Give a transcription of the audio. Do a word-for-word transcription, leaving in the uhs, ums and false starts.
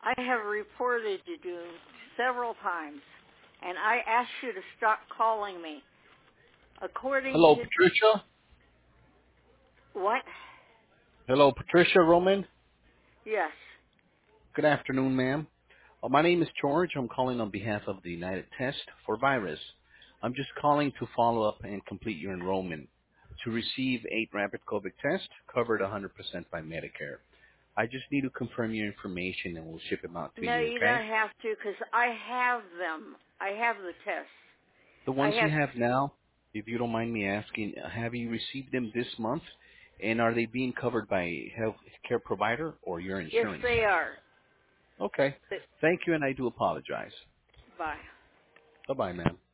I have reported you to several times, and I asked you to stop calling me. According Hello, to Patricia. what? Hello, Patricia Roman. Yes. Good afternoon, ma'am. Uh, my name is George. I'm calling on behalf of the United Test for Virus. I'm just calling to follow up and complete your enrollment to receive eight rapid COVID tests covered one hundred percent by Medicare. I just need to confirm your information and we'll ship them out to No, you, you okay? don't have to, because I have them. I have the tests. The I ones you have. have now, if you don't mind me asking, uh, have you received them this month? And are they being covered by a health care provider or your Yes, insurance? they are. Okay. But, Thank you, and I do apologize. bye. Bye-bye, ma'am.